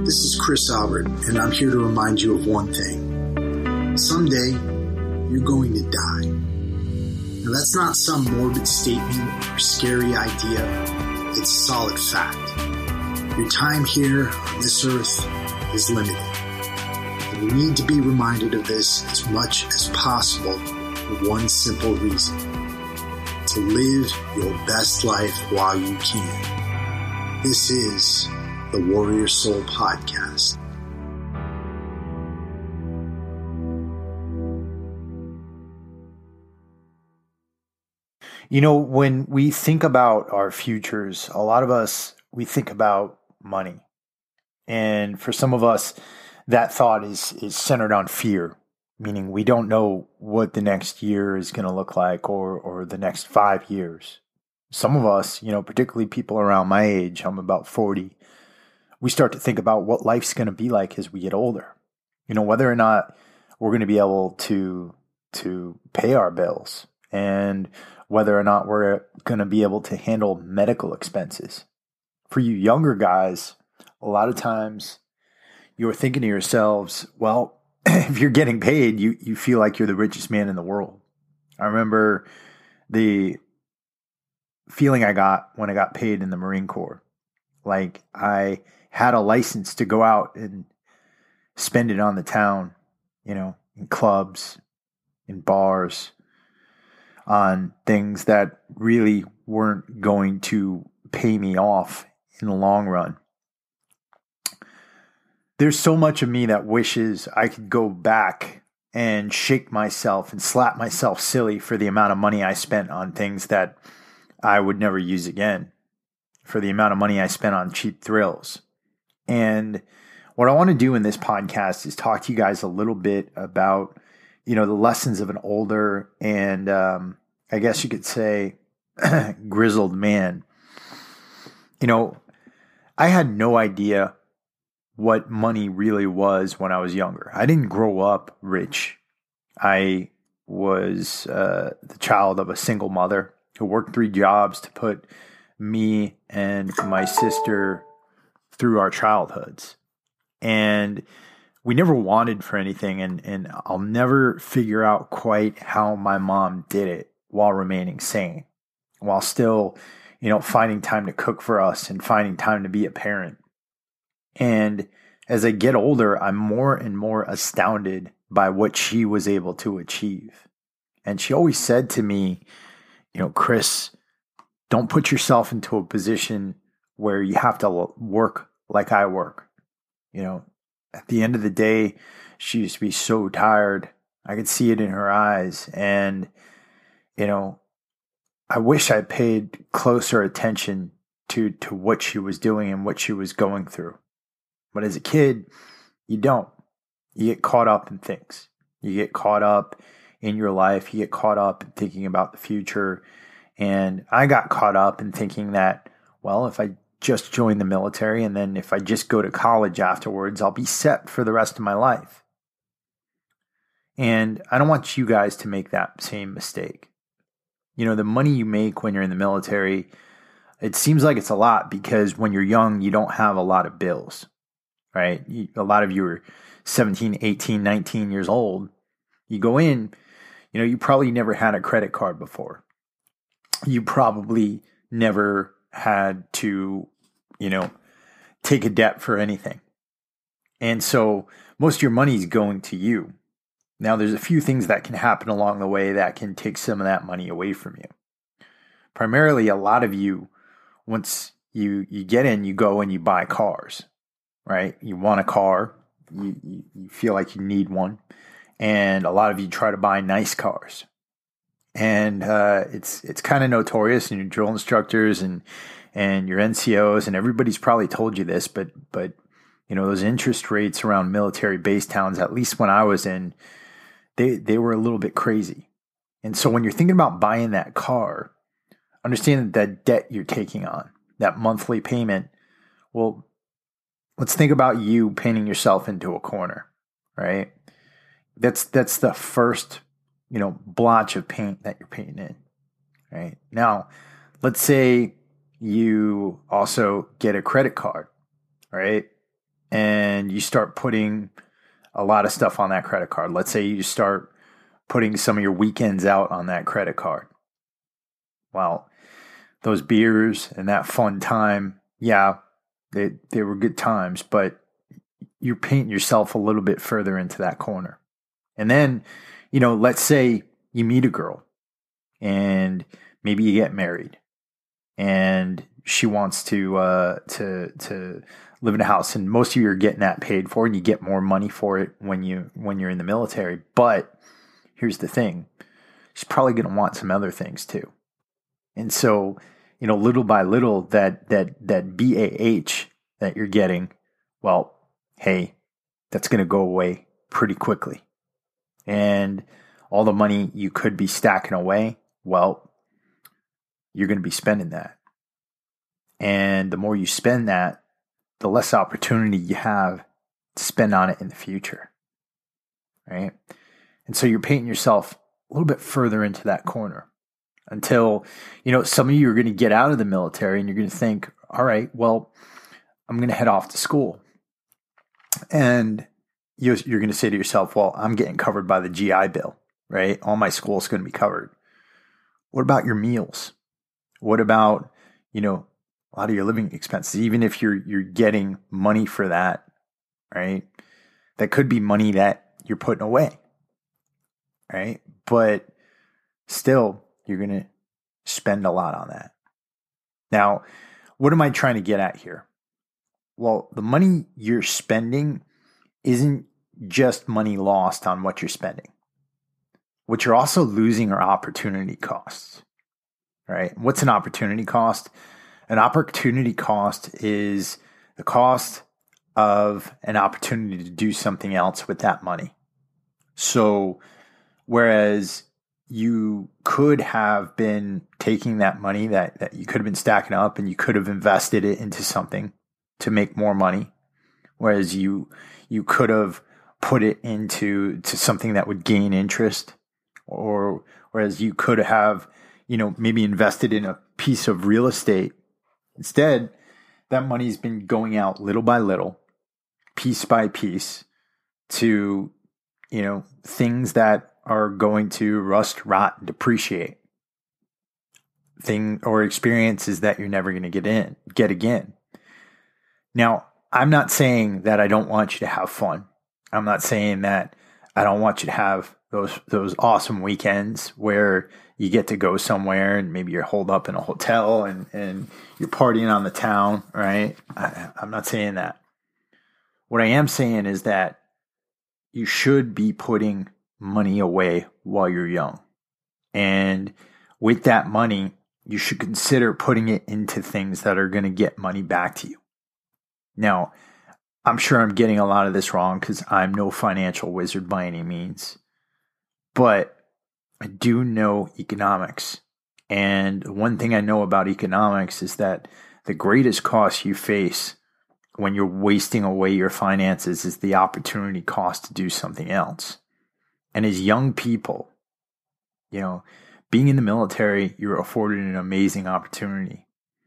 This is Chris Albert, and I'm here to remind you of one thing. Someday, you're going to die. Now, that's not some morbid statement or scary idea. It's solid fact. Your time here on this earth is limited. And you need to be reminded of this as much as possible for one simple reason. To live your best life while you can. This is the Warrior Soul Podcast. You know, when we think about our futures, a lot of us, we think about money. And for some of us, that thought is centered on fear, meaning we don't know what the next year is going to look like or the next 5 years. Some of us, you know, particularly people around my age, I'm about 40, we start to think about what life's going to be like as we get older. You know, whether or not we're going to be able to pay our bills and whether or not we're going to be able to handle medical expenses. For you younger guys, a lot of times you're thinking to yourselves, well, if you're getting paid, you feel like you're the richest man in the world. I remember the feeling I got when I got paid in the Marine Corps. Like I had a license to go out and spend it on the town, you know, in clubs, in bars, on things that really weren't going to pay me off in the long run. There's so much of me that wishes I could go back and shake myself and slap myself silly for the amount of money I spent on things that I would never use again, for the amount of money I spent on cheap thrills. And what I want to do in this podcast is talk to you guys a little bit about, you know, the lessons of an older and I guess you could say grizzled man. You know, I had no idea what money really was when I was younger. I didn't grow up rich. I was the child of a single mother who worked 3 jobs to put me and my sister through our childhoods. And we never wanted for anything. And I'll never figure out quite how my mom did it while remaining sane, while still, you know, finding time to cook for us and finding time to be a parent. And as I get older, I'm more and more astounded by what she was able to achieve. And she always said to me, you know, Chris, don't put yourself into a position where you have to work like I work. You know, at the end of the day, she used to be so tired. I could see it in her eyes. And, you know, I wish I paid closer attention to what she was doing and what she was going through. But as a kid, you don't. You get caught up in things. You get caught up in your life. You get caught up in thinking about the future. And I got caught up in thinking that, well, if I just join the military and then if I just go to college afterwards, I'll be set for the rest of my life. And I don't want you guys to make that same mistake. You know, the money you make when you're in the military, it seems like it's a lot because when you're young, you don't have a lot of bills, right? A lot of you are 17, 18, 19 years old. You go in, you know, you probably never had a credit card before. You probably never had to, you know, take a debt for anything. And so most of your money is going to you. Now, there's a few things that can happen along the way that can take some of that money away from you. Primarily, a lot of you, once you get in, you go and you buy cars, right? You want a car. You feel like you need one. And a lot of you try to buy nice cars. And it's kind of notorious, and your drill instructors and your NCOs and everybody's probably told you this, but you know, those interest rates around military base towns, at least when I was in, they were a little bit crazy. And so when you're thinking about buying that car, understand that debt you're taking on, that monthly payment, well, let's think about you painting yourself into a corner, right? That's the first, you know, blotch of paint that you're painting in, right? Now, let's say you also get a credit card, right? and you start putting a lot of stuff on that credit card. Let's say you start putting some of your weekends out on that credit card. Well, those beers and that fun time, yeah, they were good times, but you're painting yourself a little bit further into that corner. And then, let's say you meet a girl and maybe you get married and she wants to live in a house, and most of you are getting that paid for, and you get more money for it when you're in the military. But here's the thing. She's probably going to want some other things too. And so, little by little, that BAH that you're getting, well, hey, that's going to go away pretty quickly. And all the money you could be stacking away, well, you're going to be spending that. And the more you spend that, the less opportunity you have to spend on it in the future, right? And so you're painting yourself a little bit further into that corner until, some of you are going to get out of the military and you're going to think, all right, well, I'm going to head off to school. And you're going to say to yourself, well, I'm getting covered by the GI Bill, right? All my school's going to be covered. What about your meals? What about, a lot of your living expenses? Even if you're getting money for that, right? That could be money that you're putting away, right? But still, you're going to spend a lot on that. Now, what am I trying to get at here? Well, the money you're spending isn't just money lost on what you're spending. What you're also losing are opportunity costs, right? What's an opportunity cost? An opportunity cost is the cost of an opportunity to do something else with that money. So, whereas you could have been taking that money that you could have been stacking up and you could have invested it into something to make more money, whereas you could have put it into something that would gain interest, or whereas you could have, maybe invested in a piece of real estate. Instead, that money's been going out little by little, piece by piece, to, things that are going to rust, rot, and depreciate. Or experiences that you're never going to get again. Now, I'm not saying that I don't want you to have fun. I'm not saying that I don't want you to have those awesome weekends where you get to go somewhere and maybe you're holed up in a hotel and you're partying on the town, right? I'm not saying that. What I am saying is that you should be putting money away while you're young. And with that money, you should consider putting it into things that are going to get money back to you. Now, I'm sure I'm getting a lot of this wrong because I'm no financial wizard by any means. But I do know economics. And one thing I know about economics is that the greatest cost you face when you're wasting away your finances is the opportunity cost to do something else. And as young people, being in the military, you're afforded an amazing opportunity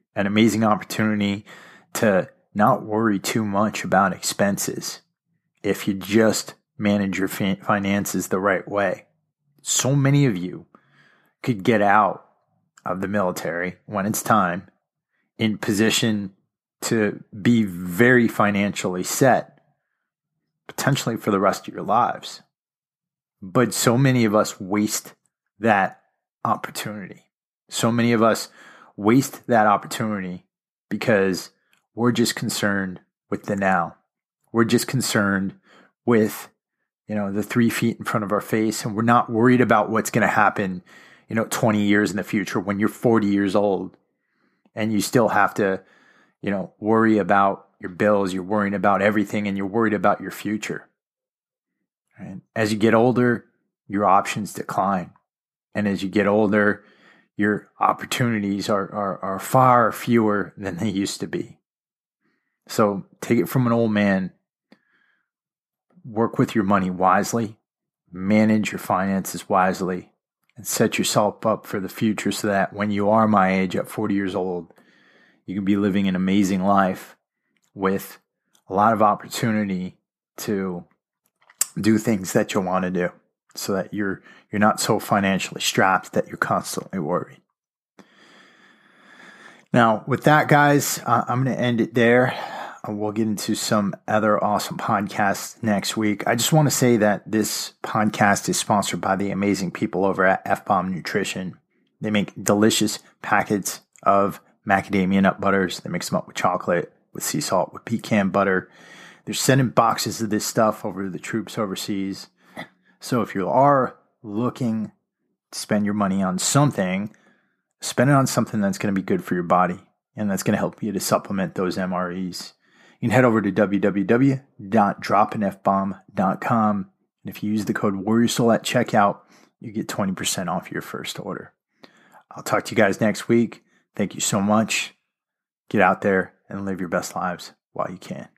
to not worry too much about expenses if you just manage your finances the right way. So many of you could get out of the military when it's time in position to be very financially set, potentially for the rest of your lives. But so many of us waste that opportunity. So many of us waste that opportunity because we're just concerned with the now. We're just concerned with, the 3 feet in front of our face, and we're not worried about what's going to happen, 20 years in the future when you're 40 years old and you still have to, worry about your bills, you're worrying about everything, and you're worried about your future. Right? As you get older, your options decline. And as you get older, your opportunities are far fewer than they used to be. So take it from an old man. Work with your money wisely, manage your finances wisely, and set yourself up for the future so that when you are my age at 40 years old, you can be living an amazing life with a lot of opportunity to do things that you want to do so that you're not so financially strapped that you're constantly worried. Now, with that, guys, I'm going to end it there. We'll get into some other awesome podcasts next week. I just want to say that this podcast is sponsored by the amazing people over at F-Bomb Nutrition. They make delicious packets of macadamia nut butters. They mix them up with chocolate, with sea salt, with pecan butter. They're sending boxes of this stuff over to the troops overseas. So if you are looking to spend your money on something, spend it on something that's going to be good for your body and that's going to help you to supplement those MREs. You can head over to www.droppinfbomb.com. And if you use the code WarriorSoul at checkout, you get 20% off your first order. I'll talk to you guys next week. Thank you so much. Get out there and live your best lives while you can.